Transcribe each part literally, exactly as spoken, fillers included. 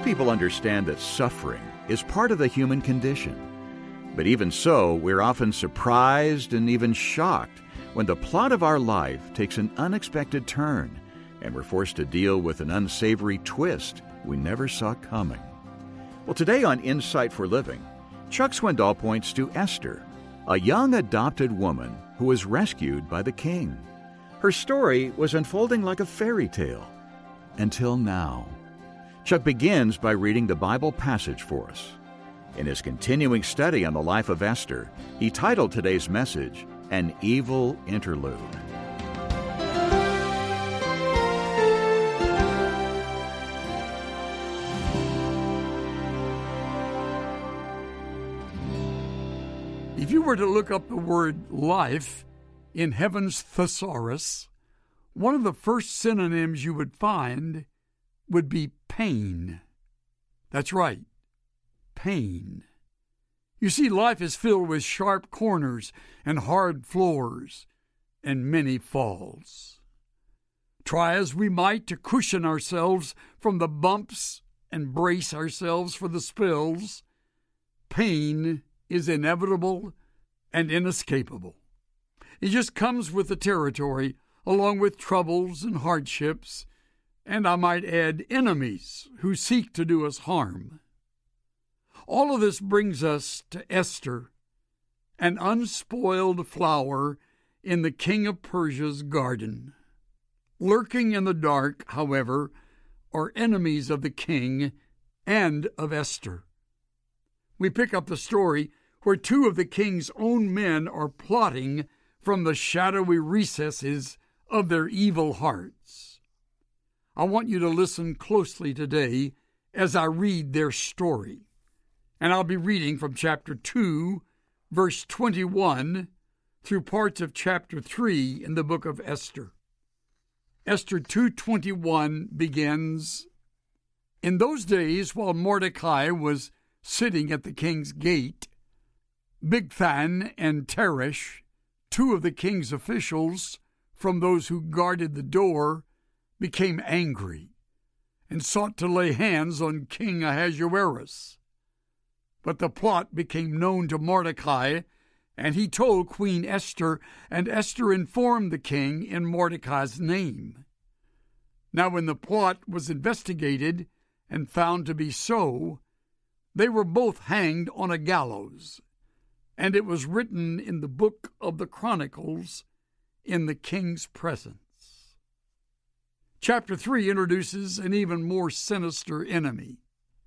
people understand that suffering is part of the human condition. But even so, we're often surprised and even shocked when the plot of our life takes an unexpected turn and we're forced to deal with an unsavory twist we never saw coming. Well, today on Insight for Living, Chuck Swindoll points to Esther, a young adopted woman who was rescued by the king. Her story was unfolding like a fairy tale until now. Chuck begins by reading the Bible passage for us. In his continuing study on the life of Esther, he titled today's message, An Evil Interlude. If you were to look up the word life in heaven's thesaurus, one of the first synonyms you would find would be pain. That's right, pain. You see, life is filled with sharp corners and hard floors and many falls. Try as we might to cushion ourselves from the bumps and brace ourselves for the spills, pain is inevitable and inescapable. It just comes with the territory, along with troubles and hardships, and I might add enemies who seek to do us harm. All of this brings us to Esther, an unspoiled flower in the king of Persia's garden. Lurking in the dark, however, are enemies of the king and of Esther. We pick up the story where two of the king's own men are plotting from the shadowy recesses of their evil hearts. I want you to listen closely today as I read their story. And I'll be reading from chapter two, verse twenty-one, through parts of chapter three in the book of Esther. Esther two twenty-one begins, In those days, while Mordecai was sitting at the king's gate, Bigthan and Teresh, two of the king's officials from those who guarded the door, became angry and sought to lay hands on King Ahasuerus. But the plot became known to Mordecai, and he told Queen Esther, and Esther informed the king in Mordecai's name. Now when the plot was investigated and found to be so, they were both hanged on a gallows, and it was written in the book of the Chronicles in the king's presence. Chapter three introduces an even more sinister enemy.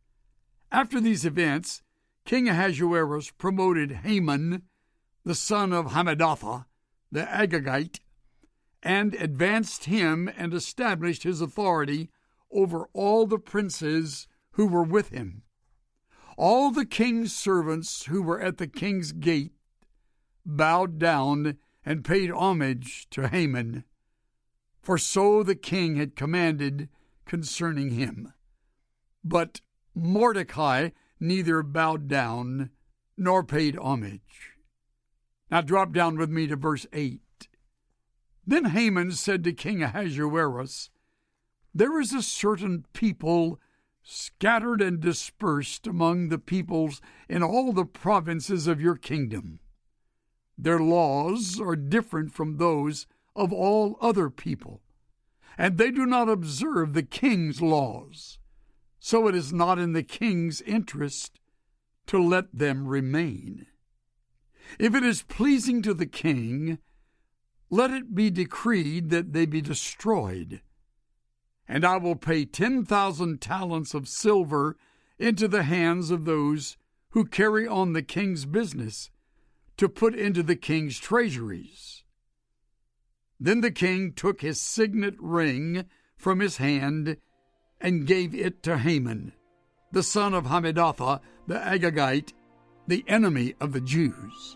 After these events, King Ahasuerus promoted Haman, the son of Hammedatha, the Agagite, and advanced him and established his authority over all the princes who were with him. All the king's servants who were at the king's gate bowed down and paid homage to Haman, for so the king had commanded concerning him. But Mordecai neither bowed down nor paid homage. Now drop down with me to verse eight. Then Haman said to King Ahasuerus, There is a certain people scattered and dispersed among the peoples in all the provinces of your kingdom. Their laws are different from those of all other people, and they do not observe the king's laws. So it is not in the king's interest to let them remain. If it is pleasing to the king, let it be decreed that they be destroyed. And I will pay ten thousand talents of silver into the hands of those who carry on the king's business, to put into the king's treasuries. Then the king took his signet ring from his hand and gave it to Haman, the son of Hammedatha, the Agagite, the enemy of the Jews.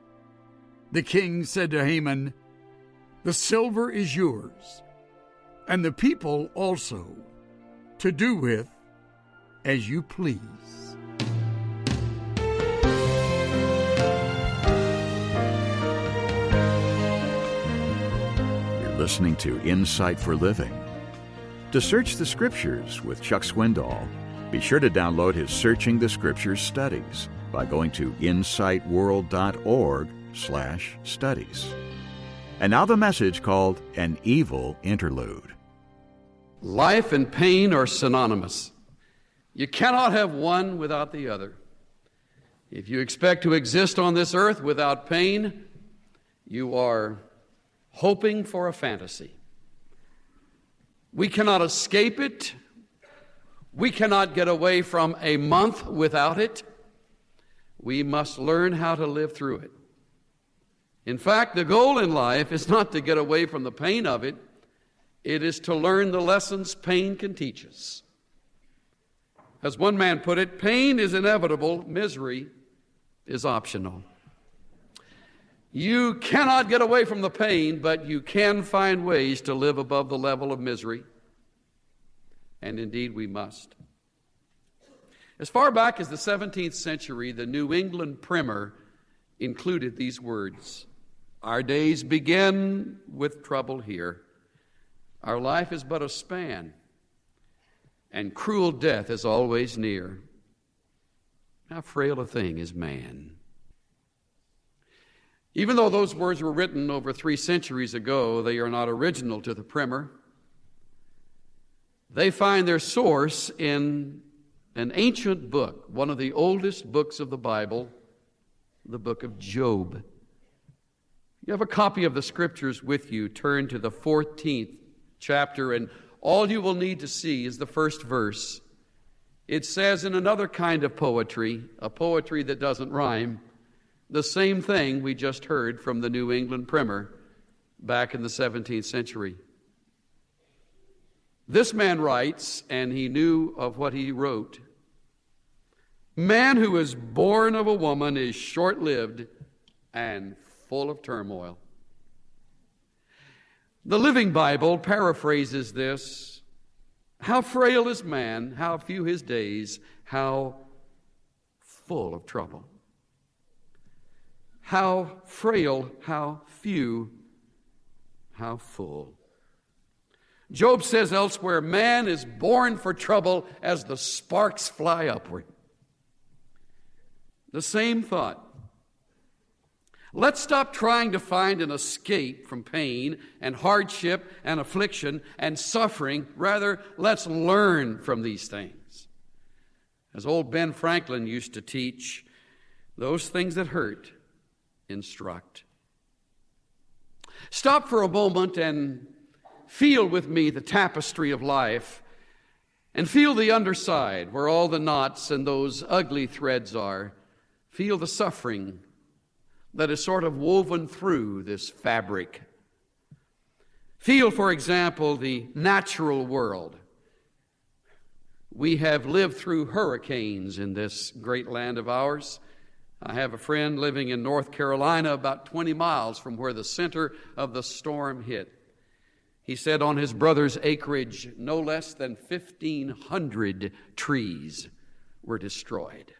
The king said to Haman, The silver is yours, and the people also, to do with as you please. You're listening to Insight for Living. To search the Scriptures with Chuck Swindoll, Be sure to download his Searching the Scriptures studies by going to insightworld.org slash studies. And now the message called An Evil Interlude. Life and pain are synonymous. You cannot have one without the other. If you expect to exist on this earth without pain, you are hoping for a fantasy. We cannot escape it. We cannot get away from a month without it. We must learn how to live through it. In fact, the goal in life is not to get away from the pain of it. It is to learn the lessons pain can teach us. As one man put it, pain is inevitable, misery is optional. You cannot get away from the pain, but you can find ways to live above the level of misery. And indeed we must. As far back as the seventeenth century, the New England Primer included these words: "Our days begin with trouble here. Our life is but a span, and cruel death is always near. How frail a thing is man." Even though those words were written over three centuries ago, they are not original to the Primer. They find their source in an ancient book, one of the oldest books of the Bible, the book of Job. You have a copy of the Scriptures with you. Turn to the fourteenth chapter, and all you will need to see is the first verse. It says in another kind of poetry, a poetry that doesn't rhyme, the same thing we just heard from the New England Primer back in the seventeenth century. This man writes, and he knew of what he wrote: "Man who is born of a woman is short-lived and full of turmoil." The Living Bible paraphrases this: "How frail is man, how few his days, how full of trouble." How frail, how few, how full. Job says elsewhere, man is born for trouble as the sparks fly upward. The same thought. Let's stop trying to find an escape from pain and hardship and affliction and suffering. Rather, let's learn from these things. As old Ben Franklin used to teach, those things that hurt instruct. Stop for a moment and feel with me the tapestry of life, and feel the underside where all the knots and those ugly threads are. Feel the suffering that is sort of woven through this fabric. Feel, for example, the natural world. We have lived through hurricanes in this great land of ours. I have a friend living in North Carolina, about twenty miles from where the center of the storm hit. He said on his brother's acreage, no less than fifteen hundred trees were destroyed.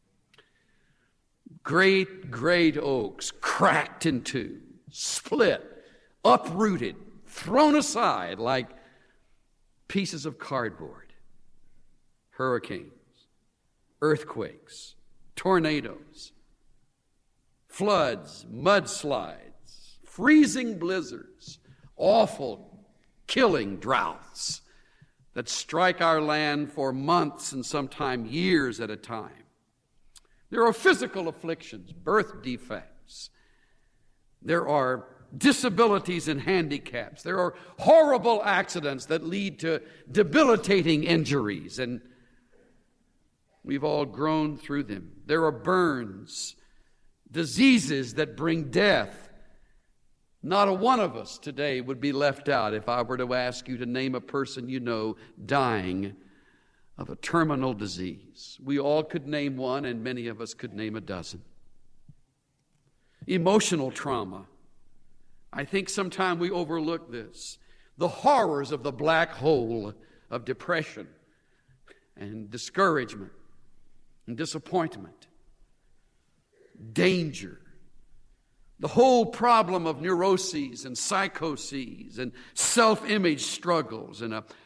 Great, great oaks cracked in two, split, uprooted, thrown aside like pieces of cardboard. Hurricanes, earthquakes, tornadoes, floods, mudslides, freezing blizzards, awful, killing droughts that strike our land for months and sometimes years at a time. There are physical afflictions, birth defects. There are disabilities and handicaps. There are horrible accidents that lead to debilitating injuries, and we've all grown through them. There are burns, diseases that bring death. Not a one of us today would be left out if I were to ask you to name a person you know dying of a terminal disease. We all could name one, and many of us could name a dozen. Emotional trauma. I think sometimes we overlook this. The horrors of the black hole of depression and discouragement and disappointment, danger. The whole problem of neuroses and psychoses and self-image struggles and a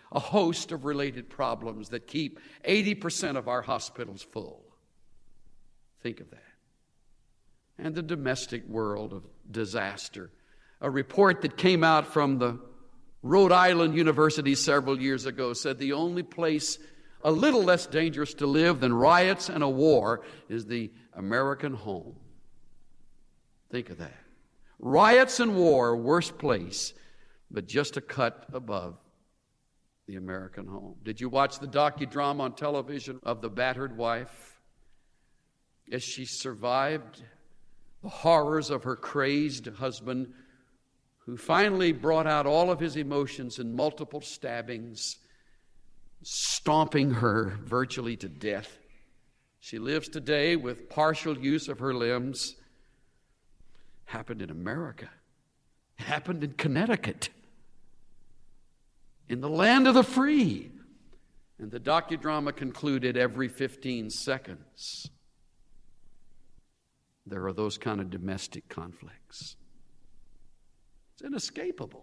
a host of related problems that keep eighty percent of our hospitals full. Think of that. And the domestic world of disaster. A report that came out from the Rhode Island University several years ago said the only place a little less dangerous to live than riots and a war is the American home. Think of that. Riots and war, worst place, but just a cut above the American home. Did you watch the docudrama on television of the battered wife as she survived the horrors of her crazed husband, who finally brought out all of his emotions in multiple stabbings, stomping her virtually to death? She lives today with partial use of her limbs. Happened in America. It happened in Connecticut, in the land of the free. And the docudrama concluded every fifteen seconds. There are those kind of domestic conflicts. It's inescapable.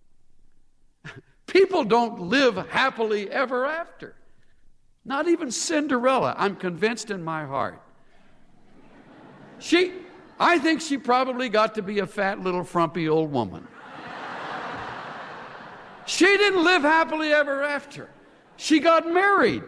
People don't live happily ever after. Not even Cinderella, I'm convinced in my heart. She, I think she probably got to be a fat little frumpy old woman. She didn't live happily ever after. She got married.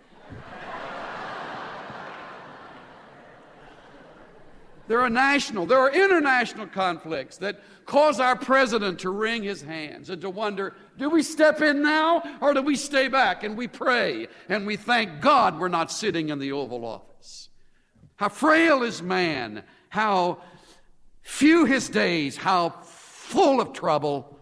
There are national, there are international conflicts that cause our president to wring his hands and to wonder, do we step in now or do we stay back and we pray and we thank God we're not sitting in the Oval Office? How frail is man, how few his days, how full of trouble.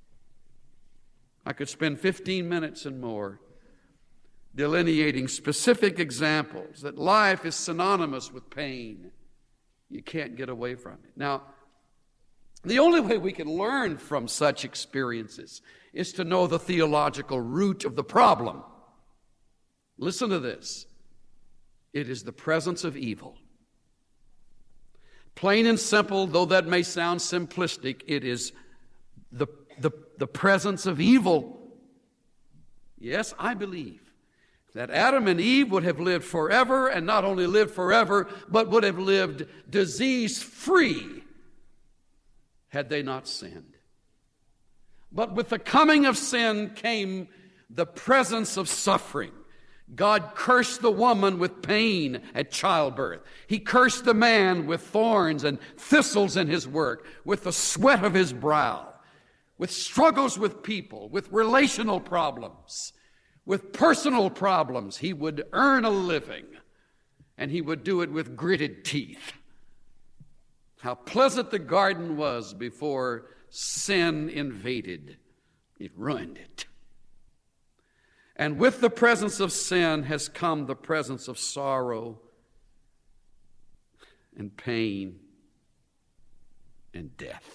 I could spend fifteen minutes and more delineating specific examples that life is synonymous with pain. You can't get away from it. Now, the only way we can learn from such experiences is to know the theological root of the problem. Listen to this. It is the presence of evil. Plain and simple, though that may sound simplistic, it is the, the, the presence of evil. Yes, I believe that Adam and Eve would have lived forever, and not only lived forever, but would have lived disease-free had they not sinned. But with the coming of sin came the presence of suffering. God cursed the woman with pain at childbirth. He cursed the man with thorns and thistles in his work, with the sweat of his brow, with struggles with people, with relational problems, with personal problems. He would earn a living, and he would do it with gritted teeth. How pleasant the garden was before sin invaded. It ruined it. And with the presence of sin has come the presence of sorrow and pain and death.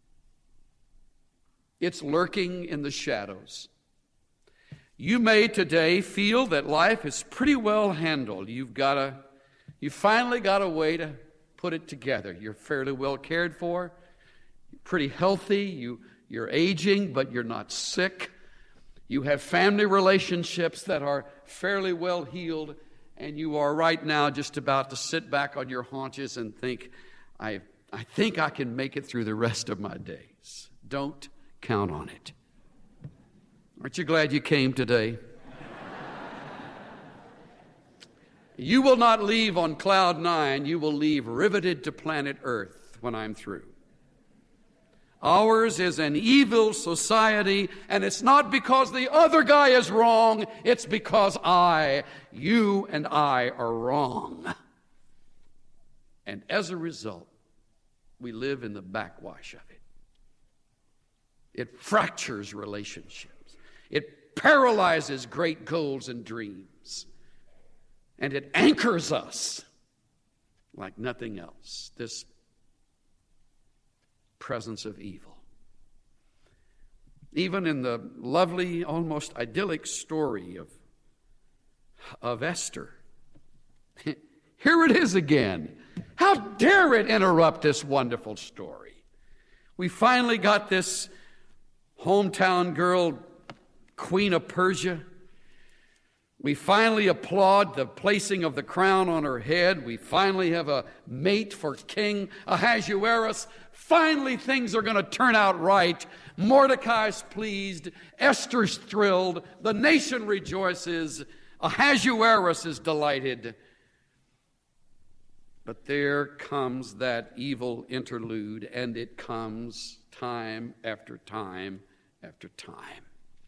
It's lurking in the shadows. You may today feel that life is pretty well handled. You've got a, you finally got a way to put it together. You're fairly well cared for. You're pretty healthy. You, you're aging, but you're not sick. You have family relationships that are fairly well healed, and you are right now just about to sit back on your haunches and think, I, I think I can make it through the rest of my days. Don't count on it. Aren't you glad you came today? You will not leave on cloud nine. You will leave riveted to planet Earth when I'm through. Ours is an evil society, and it's not because the other guy is wrong. It's because I, you and I are wrong. And as a result, we live in the backwash of it. It fractures relationships. It paralyzes great goals and dreams. And it anchors us like nothing else. This presence of evil. Even in the lovely, almost idyllic story of, of Esther. Here it is again. How dare it interrupt this wonderful story? We finally got this hometown girl queen of Persia. We finally applaud the placing of the crown on her head. We finally have a mate for King Ahasuerus. Finally, things are going to turn out right. Mordecai's pleased. Esther's thrilled. The nation rejoices. Ahasuerus is delighted. But there comes that evil interlude, and it comes time after time after time.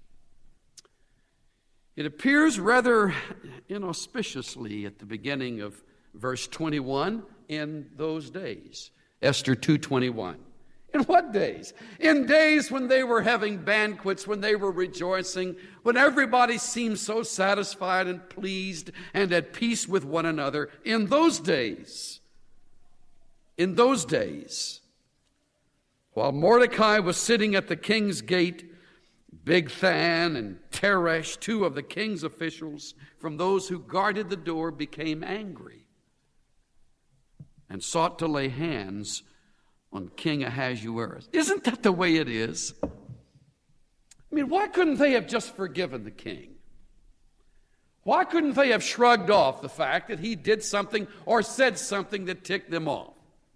It appears rather inauspiciously at the beginning of verse twenty-one, in those days. Esther two twenty-one. In what days? In days when they were having banquets, when they were rejoicing, when everybody seemed so satisfied and pleased and at peace with one another. In those days, in those days, while Mordecai was sitting at the king's gate, Bigthan and Teresh, two of the king's officials from those who guarded the door, became angry and sought to lay hands on King Ahasuerus. Isn't that the way it is? I mean, why couldn't they have just forgiven the king? Why couldn't they have shrugged off the fact that he did something or said something that ticked them off?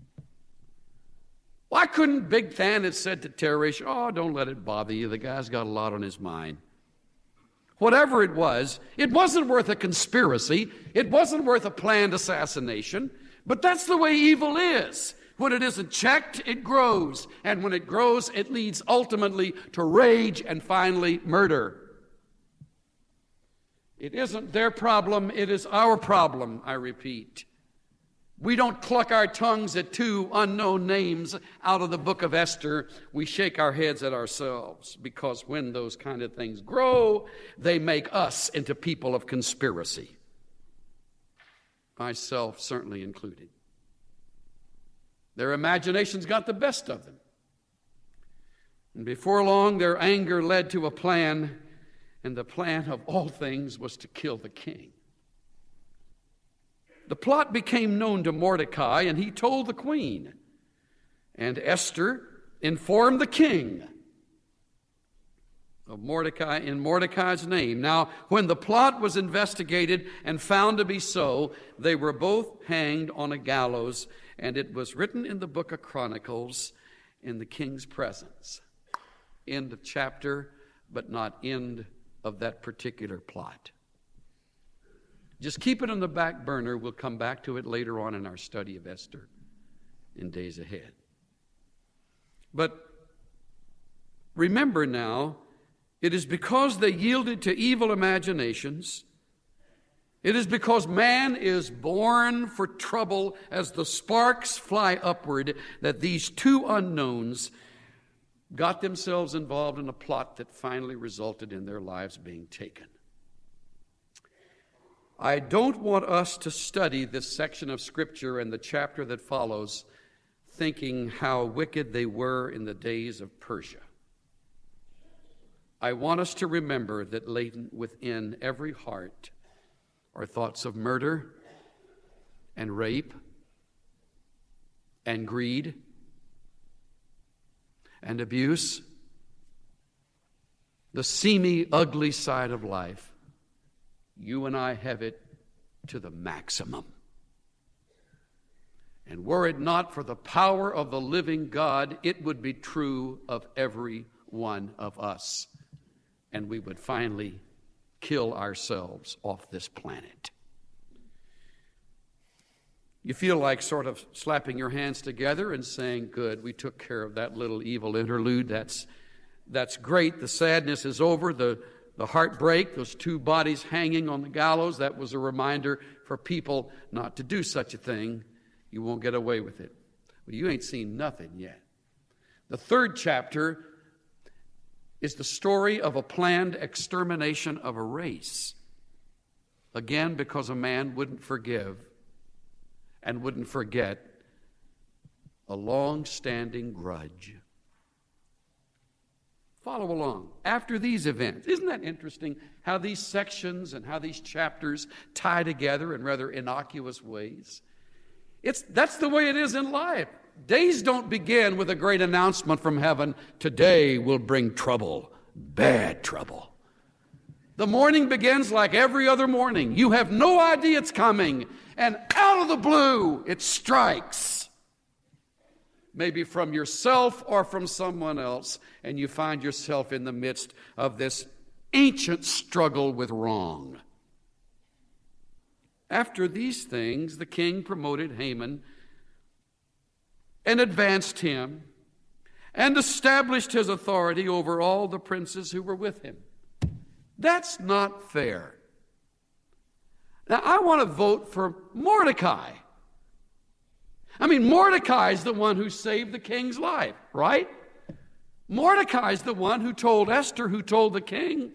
Why couldn't Bigthan have said to Teresh, oh, don't let it bother you, the guy's got a lot on his mind. Whatever it was, it wasn't worth a conspiracy. It wasn't worth a planned assassination. But that's the way evil is. When it isn't checked, it grows. And when it grows, it leads ultimately to rage and finally murder. It isn't their problem, it is our problem, I repeat. We don't cluck our tongues at two unknown names out of the book of Esther. We shake our heads at ourselves, because when those kind of things grow, they make us into people of conspiracy. Myself certainly included. Their imaginations got the best of them. And before long, their anger led to a plan, and the plan of all things was to kill the king. The plot became known to Mordecai, and he told the queen. And Esther informed the king of Mordecai in Mordecai's name. Now, when the plot was investigated and found to be so, they were both hanged on a gallows, and it was written in the book of Chronicles in the king's presence. End of chapter, but not end of that particular plot. Just keep it on the back burner. We'll come back to it later on in our study of Esther in days ahead. But remember now, it is because they yielded to evil imaginations. It is because man is born for trouble as the sparks fly upward that these two unknowns got themselves involved in a plot that finally resulted in their lives being taken. I don't want us to study this section of Scripture and the chapter that follows thinking how wicked they were in the days of Persia. I want us to remember that latent within every heart are thoughts of murder and rape and greed and abuse, the seamy, ugly side of life. You and I have it to the maximum. And were it not for the power of the living God, it would be true of every one of us. And we would finally kill ourselves off this planet. You feel like sort of slapping your hands together and saying, good, we took care of that little evil interlude. That's, that's great. The sadness is over. The The heartbreak, those two bodies hanging on the gallows, that was a reminder for people not to do such a thing. You won't get away with it. Well, you ain't seen nothing yet. The third chapter is the story of a planned extermination of a race. Again, because a man wouldn't forgive and wouldn't forget a long-standing grudge. Follow along. After these events, isn't that interesting how these sections and how these chapters tie together in rather innocuous ways? It's, that's the way it is in life. Days don't begin with a great announcement from heaven, today will bring trouble, bad trouble. The morning begins like every other morning. You have no idea it's coming, and out of the blue, it strikes. Maybe from yourself or from someone else, and you find yourself in the midst of this ancient struggle with wrong. After these things, the king promoted Haman and advanced him and established his authority over all the princes who were with him. That's not fair. Now, I want to vote for Mordecai. I mean, Mordecai is the one who saved the king's life, right? Mordecai is the one who told Esther, who told the king,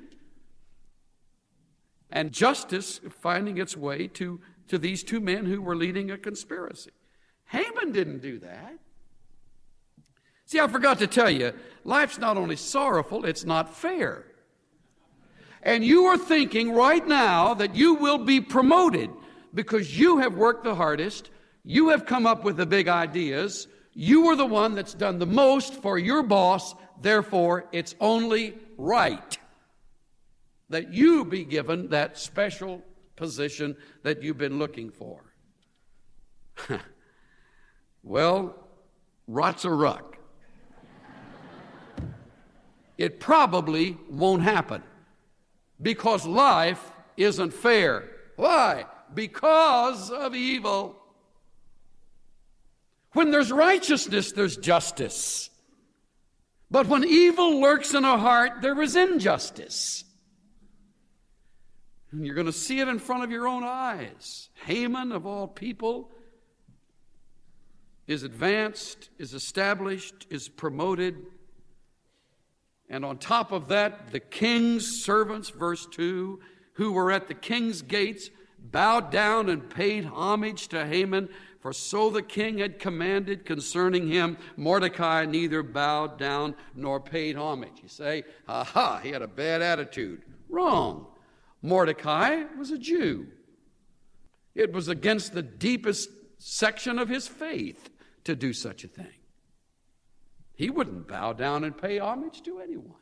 and justice finding its way to, to these two men who were leading a conspiracy. Haman didn't do that. See, I forgot to tell you, life's not only sorrowful, it's not fair. And you are thinking right now that you will be promoted because you have worked the hardest, you have come up with the big ideas, you are the one that's done the most for your boss, therefore it's only right that you be given that special position that you've been looking for. Well, rot's a ruck. It probably won't happen because life isn't fair. Why? Because of evil. When there's righteousness, there's justice. But when evil lurks in a heart, there is injustice. And you're going to see it in front of your own eyes. Haman, of all people, is advanced, is established, is promoted. And on top of that, the king's servants, verse two, who were at the king's gates, bowed down and paid homage to Haman, for so the king had commanded concerning him. Mordecai neither bowed down nor paid homage. You say, aha, he had a bad attitude. Wrong. Mordecai was a Jew. It was against the deepest section of his faith to do such a thing. He wouldn't bow down and pay homage to anyone.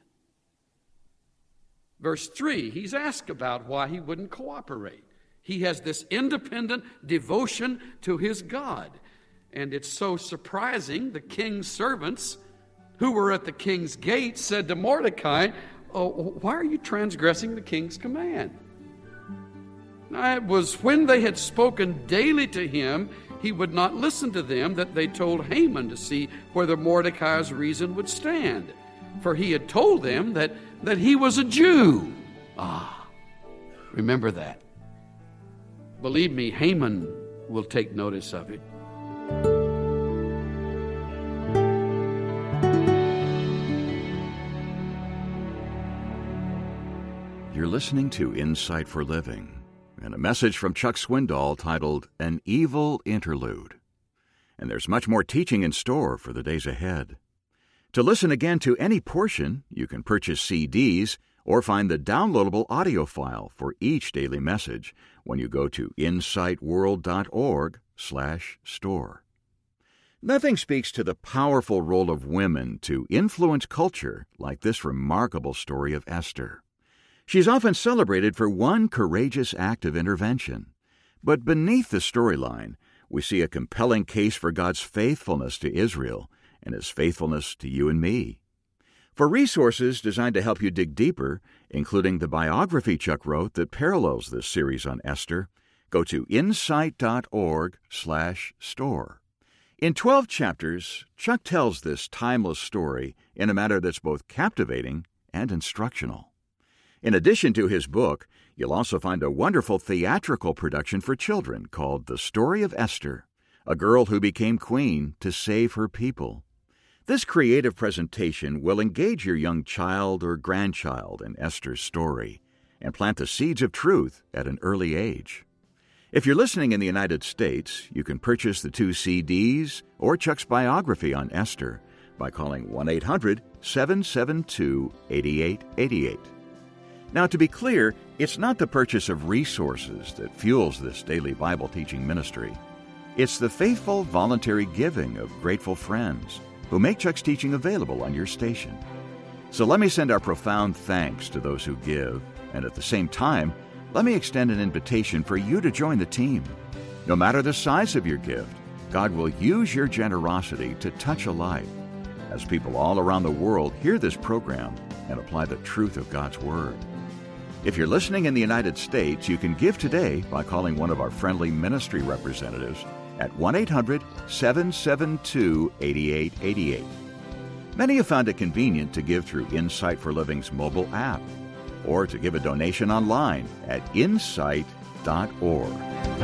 Verse three, he's asked about why he wouldn't cooperate. He has this independent devotion to his God. And it's so surprising, the king's servants who were at the king's gate said to Mordecai, oh, why are you transgressing the king's command? Now, it was when they had spoken daily to him, he would not listen to them, that they told Haman to see whether Mordecai's reason would stand. For he had told them that, that he was a Jew. Ah, remember that. Believe me, Haman will take notice of it. You're listening to Insight for Living and a message from Chuck Swindoll titled An Evil Interlude. And there's much more teaching in store for the days ahead. To listen again to any portion, you can purchase C Ds or find the downloadable audio file for each daily message when you go to insightworld.org slash store. Nothing speaks to the powerful role of women to influence culture like this remarkable story of Esther. She's often celebrated for one courageous act of intervention. But beneath the storyline, we see a compelling case for God's faithfulness to Israel and His faithfulness to you and me. For resources designed to help you dig deeper, including the biography Chuck wrote that parallels this series on Esther, go to insight.org slash store. In twelve chapters, Chuck tells this timeless story in a manner that's both captivating and instructional. In addition to his book, you'll also find a wonderful theatrical production for children called The Story of Esther, a girl who became queen to save her people. This creative presentation will engage your young child or grandchild in Esther's story and plant the seeds of truth at an early age. If you're listening in the United States, you can purchase the two C Ds or Chuck's biography on Esther by calling one eight hundred seven seven two eight eight eight eight. Now, to be clear, it's not the purchase of resources that fuels this daily Bible teaching ministry. It's the faithful, voluntary giving of grateful friends who make Chuck's teaching available on your station. So let me send our profound thanks to those who give And at the same time, let me extend an invitation for you to join the team. No matter the size of your gift, God will use your generosity to touch a life as people all around the world hear this program and apply the truth of God's Word. If you're listening in the United States, you can give today by calling one of our friendly ministry representatives at one eight hundred seven seven two eight eight eight eight. Many have found it convenient to give through Insight for Living's mobile app or to give a donation online at insight dot org.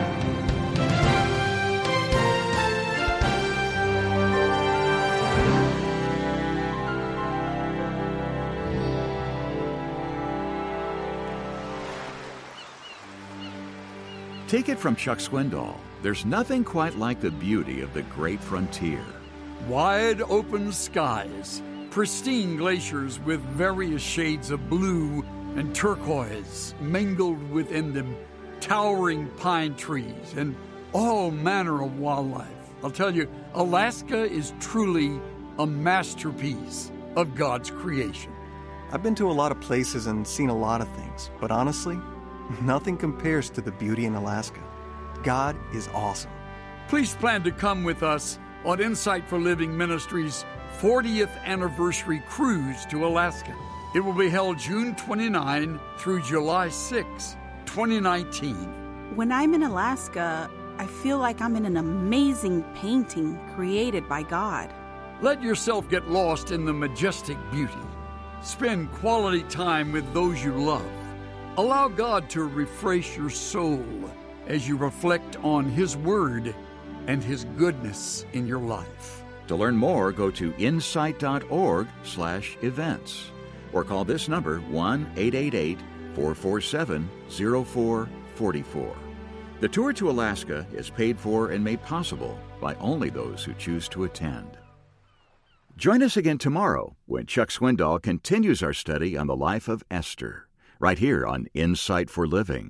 Take it from Chuck Swindoll. There's nothing quite like the beauty of the great frontier. Wide open skies, pristine glaciers with various shades of blue and turquoise mingled within them, towering pine trees, and all manner of wildlife. I'll tell you, Alaska is truly a masterpiece of God's creation. I've been to a lot of places and seen a lot of things, but honestly, nothing compares to the beauty in Alaska. God is awesome. Please plan to come with us on Insight for Living Ministries' fortieth anniversary cruise to Alaska. It will be held June twenty-ninth through July sixth, twenty nineteen. When I'm in Alaska, I feel like I'm in an amazing painting created by God. Let yourself get lost in the majestic beauty. Spend quality time with those you love. Allow God to refresh your soul as you reflect on His Word and His goodness in your life. To learn more, go to insight dot org slash events or call this number one eight eight eight, four four seven, zero four four four. The tour to Alaska is paid for and made possible by only those who choose to attend. Join us again tomorrow when Chuck Swindoll continues our study on the life of Esther, right here on Insight for Living.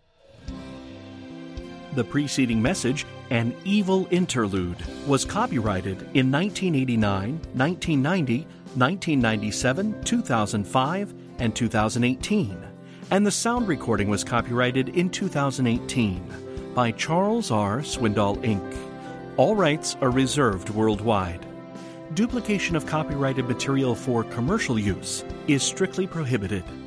The preceding message, An Evil Interlude, was copyrighted in nineteen eighty-nine, nineteen ninety, nineteen ninety-seven, two thousand five, and two thousand eighteen, and the sound recording was copyrighted in two thousand eighteen by Charles R. Swindoll, Incorporated. All rights are reserved worldwide. Duplication of copyrighted material for commercial use is strictly prohibited.